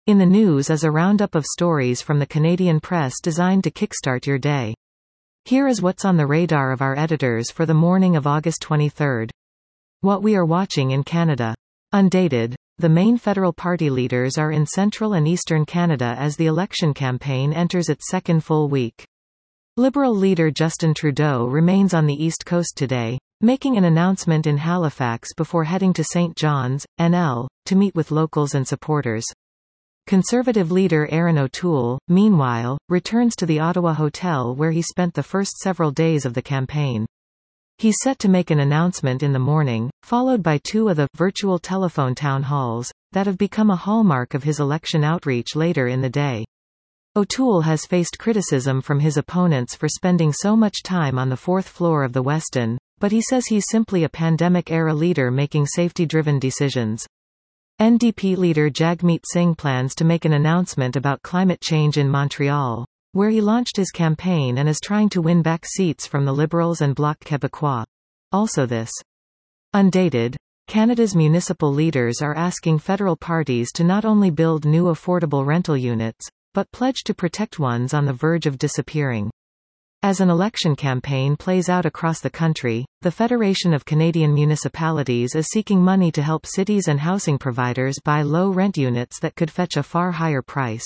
In the news is a roundup of stories from the Canadian press designed to kickstart your day. Here is what's on the radar of our editors for the morning of August 23. What we are watching in Canada. Undated. The main federal party leaders are in central and eastern Canada as the election campaign enters its second full week. Liberal leader Justin Trudeau remains on the East Coast today, making an announcement in Halifax before heading to St. John's, NL, to meet with locals and supporters. Conservative leader Erin O'Toole, meanwhile, returns to the Ottawa hotel where he spent the first several days of the campaign. He's set to make an announcement in the morning, followed by two of the virtual telephone town halls that have become a hallmark of his election outreach later in the day. O'Toole has faced criticism from his opponents for spending so much time on the fourth floor of the Westin, but he says he's simply a pandemic-era leader making safety-driven decisions. NDP leader Jagmeet Singh plans to make an announcement about climate change in Montreal, where he launched his campaign and is trying to win back seats from the Liberals and Bloc Québécois. Also this. Undated. Canada's municipal leaders are asking federal parties to not only build new affordable rental units, but pledge to protect ones on the verge of disappearing. As an election campaign plays out across the country, the Federation of Canadian Municipalities is seeking money to help cities and housing providers buy low-rent units that could fetch a far higher price.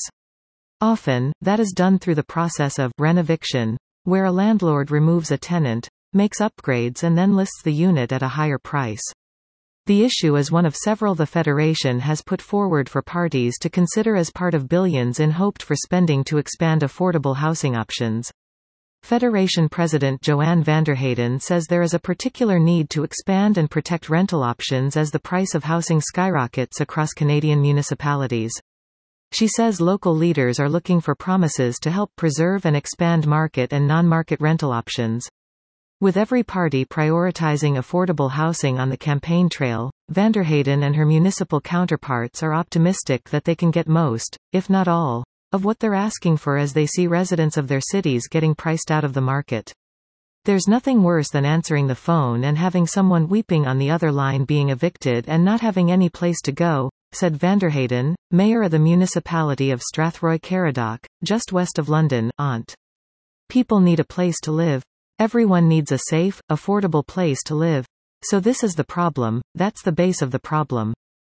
Often, that is done through the process of renoviction, where a landlord removes a tenant, makes upgrades and then lists the unit at a higher price. The issue is one of several the Federation has put forward for parties to consider as part of billions in hoped for spending to expand affordable housing options. Federation President Joanne Vanderheyden says there is a particular need to expand and protect rental options as the price of housing skyrockets across Canadian municipalities. She says local leaders are looking for promises to help preserve and expand market and non-market rental options. With every party prioritizing affordable housing on the campaign trail, Vanderheyden and her municipal counterparts are optimistic that they can get most, if not all, of what they're asking for as they see residents of their cities getting priced out of the market. There's nothing worse than answering the phone and having someone weeping on the other line being evicted and not having any place to go, said Vanderheyden, mayor of the municipality of Strathroy-Caradoc, just west of London, Ont. People need a place to live. Everyone needs a safe, affordable place to live. So this is the problem, that's the base of the problem.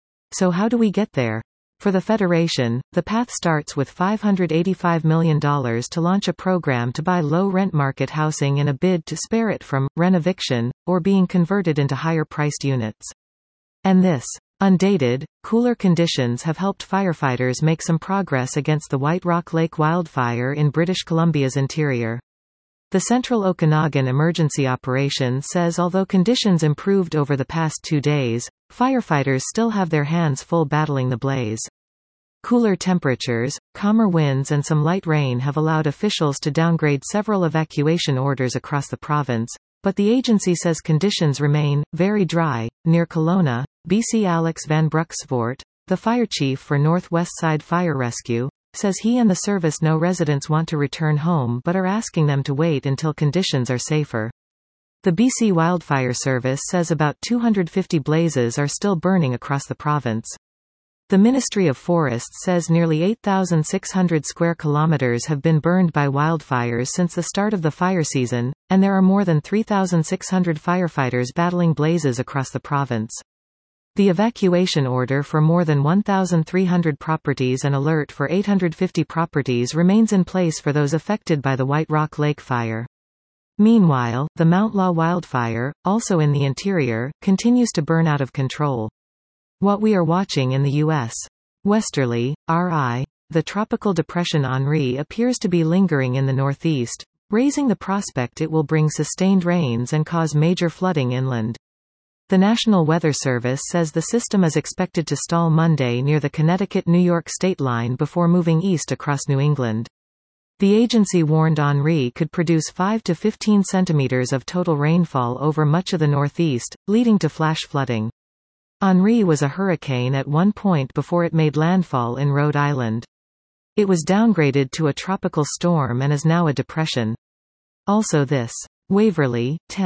So how do we get there? For the Federation, the path starts with $585 million to launch a program to buy low-rent market housing in a bid to spare it from renoviction, or being converted into higher-priced units. And this. Undated, cooler conditions have helped firefighters make some progress against the White Rock Lake wildfire in British Columbia's interior. The Central Okanagan Emergency Operations says although conditions improved over the past 2 days, firefighters still have their hands full battling the blaze. Cooler temperatures, calmer winds and some light rain have allowed officials to downgrade several evacuation orders across the province, but the agency says conditions remain very dry. Near Kelowna, BC Alex Van Bruxvoort, the fire chief for Northwest Side Fire Rescue, says he and the service know residents want to return home but are asking them to wait until conditions are safer. The BC Wildfire Service says about 250 blazes are still burning across the province. The Ministry of Forests says nearly 8,600 square kilometers have been burned by wildfires since the start of the fire season, and there are more than 3,600 firefighters battling blazes across the province. The evacuation order for more than 1,300 properties and alert for 850 properties remains in place for those affected by the White Rock Lake fire. Meanwhile, the Mount Law wildfire, also in the interior, continues to burn out of control. What we are watching in the U.S. Westerly, R.I., the tropical depression Henri appears to be lingering in the northeast, raising the prospect it will bring sustained rains and cause major flooding inland. The National Weather Service says the system is expected to stall Monday near the Connecticut-New York state line before moving east across New England. The agency warned Henri could produce 5 to 15 centimeters of total rainfall over much of the Northeast, leading to flash flooding. Henri was a hurricane at one point before it made landfall in Rhode Island. It was downgraded to a tropical storm and is now a depression. Also this. Waverly, 10.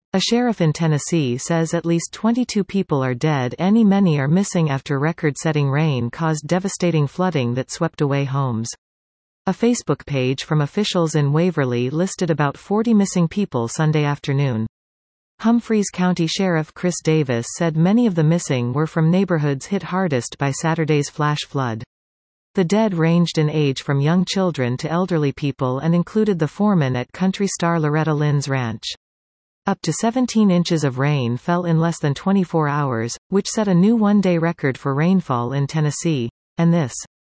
A sheriff in Tennessee says at least 22 people are dead and many are missing after record-setting rain caused devastating flooding that swept away homes. A Facebook page from officials in Waverly listed about 40 missing people Sunday afternoon. Humphreys County Sheriff Chris Davis said many of the missing were from neighborhoods hit hardest by Saturday's flash flood. The dead ranged in age from young children to elderly people and included the foreman at country star Loretta Lynn's ranch. Up to 17 inches of rain fell in less than 24 hours, which set a new one-day record for rainfall in Tennessee. And this.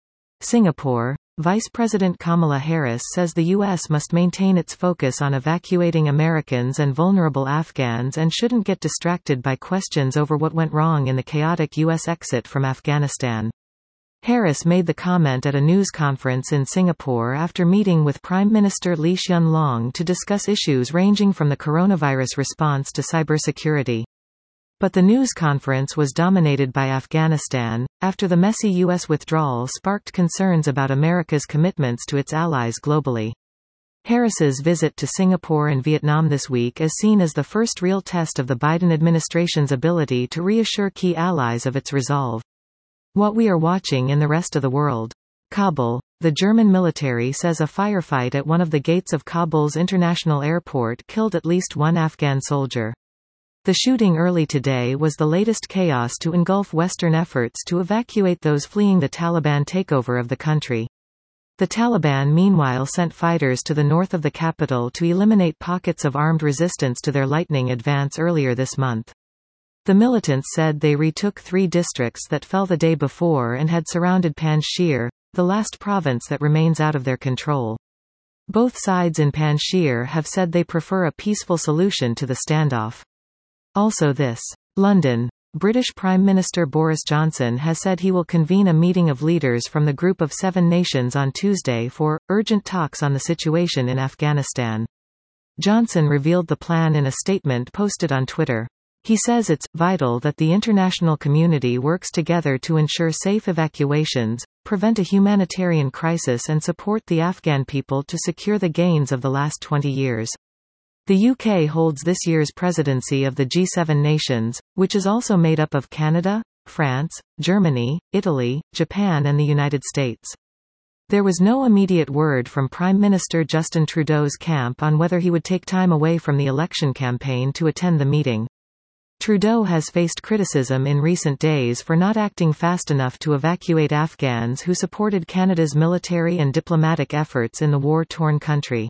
Singapore. Vice President Kamala Harris says the U.S. must maintain its focus on evacuating Americans and vulnerable Afghans and shouldn't get distracted by questions over what went wrong in the chaotic U.S. exit from Afghanistan. Harris made the comment at a news conference in Singapore after meeting with Prime Minister Lee Hsien Loong to discuss issues ranging from the coronavirus response to cybersecurity. But the news conference was dominated by Afghanistan, after the messy U.S. withdrawal sparked concerns about America's commitments to its allies globally. Harris's visit to Singapore and Vietnam this week is seen as the first real test of the Biden administration's ability to reassure key allies of its resolve. What we are watching in the rest of the world. Kabul. The German military says a firefight at one of the gates of Kabul's international airport killed at least one Afghan soldier. The shooting early today was the latest chaos to engulf Western efforts to evacuate those fleeing the Taliban takeover of the country. The Taliban meanwhile sent fighters to the north of the capital to eliminate pockets of armed resistance to their lightning advance earlier this month. The militants said they retook 3 districts that fell the day before and had surrounded Panjshir, the last province that remains out of their control. Both sides in Panjshir have said they prefer a peaceful solution to the standoff. Also this. London. British Prime Minister Boris Johnson has said he will convene a meeting of leaders from the Group of 7 nations on Tuesday for urgent talks on the situation in Afghanistan. Johnson revealed the plan in a statement posted on Twitter. He says it's vital that the international community works together to ensure safe evacuations, prevent a humanitarian crisis and support the Afghan people to secure the gains of the last 20 years. The UK holds this year's presidency of the G7 nations, which is also made up of Canada, France, Germany, Italy, Japan and the United States. There was no immediate word from Prime Minister Justin Trudeau's camp on whether he would take time away from the election campaign to attend the meeting. Trudeau has faced criticism in recent days for not acting fast enough to evacuate Afghans who supported Canada's military and diplomatic efforts in the war-torn country.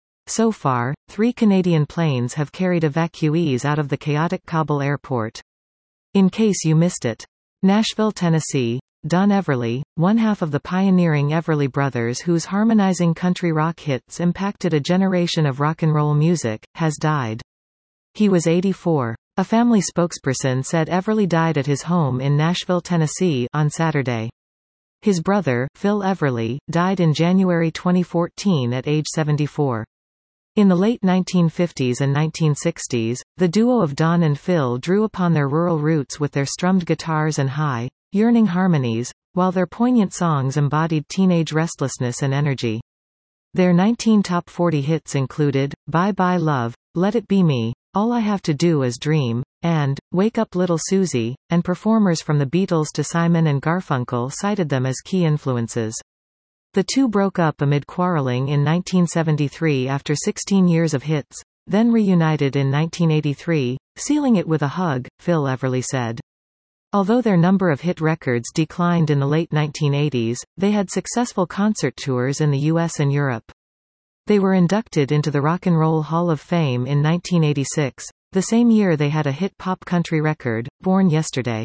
So far, 3 Canadian planes have carried evacuees out of the chaotic Kabul airport. In case you missed it. Nashville, Tennessee. Don Everly, one half of the pioneering Everly Brothers whose harmonizing country rock hits impacted a generation of rock and roll music, has died. He was 84. A family spokesperson said Everly died at his home in Nashville, Tennessee, on Saturday. His brother, Phil Everly, died in January 2014 at age 74. In the late 1950s and 1960s, the duo of Don and Phil drew upon their rural roots with their strummed guitars and high, yearning harmonies, while their poignant songs embodied teenage restlessness and energy. Their 19 top 40 hits included, Bye Bye Love, Let It Be Me, All I Have to Do Is Dream, and Wake Up Little Susie, and performers from the Beatles to Simon and Garfunkel cited them as key influences. The two broke up amid quarreling in 1973 after 16 years of hits, then reunited in 1983, sealing it with a hug, Phil Everly said. Although their number of hit records declined in the late 1980s, they had successful concert tours in the US and Europe. They were inducted into the Rock and Roll Hall of Fame in 1986, the same year they had a hit pop country record, Born Yesterday.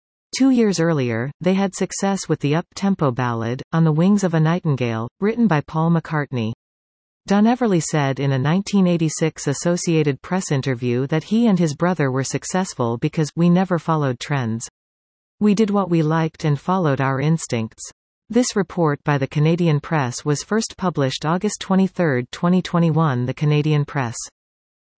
2 years earlier, they had success with the up-tempo ballad, On the Wings of a Nightingale, written by Paul McCartney. Don Everly said in a 1986 Associated Press interview that he and his brother were successful because we never followed trends. We did what we liked and followed our instincts. This report by the Canadian Press was first published August 23, 2021. The Canadian Press.